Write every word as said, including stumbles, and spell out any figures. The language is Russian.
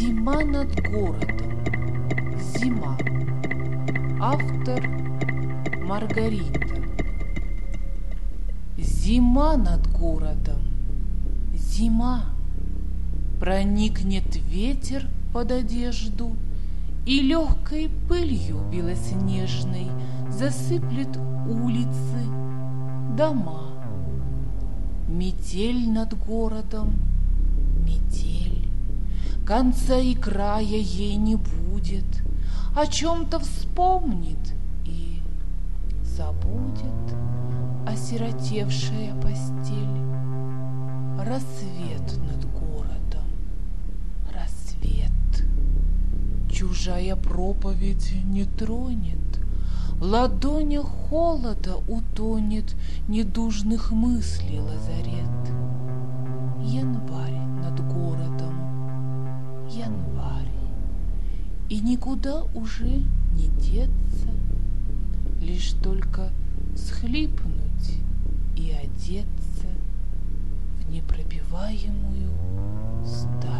Зима над городом. Зима. Автор Маргарита. Зима над городом. Зима. Проникнет ветер под одежду и легкой пылью белоснежной засыплет улицы, дома. Метель над городом, метель. Конца и края ей не будет, о чем-то вспомнит и забудет осиротевшая постель. Рассвет над городом, рассвет. Чужая проповедь не тронет, в ладонях холода утонет недужных мыслей лазарет. Январь над городом, январь, и никуда уже не деться, лишь только схлипнуть и одеться в непробиваемую сталь.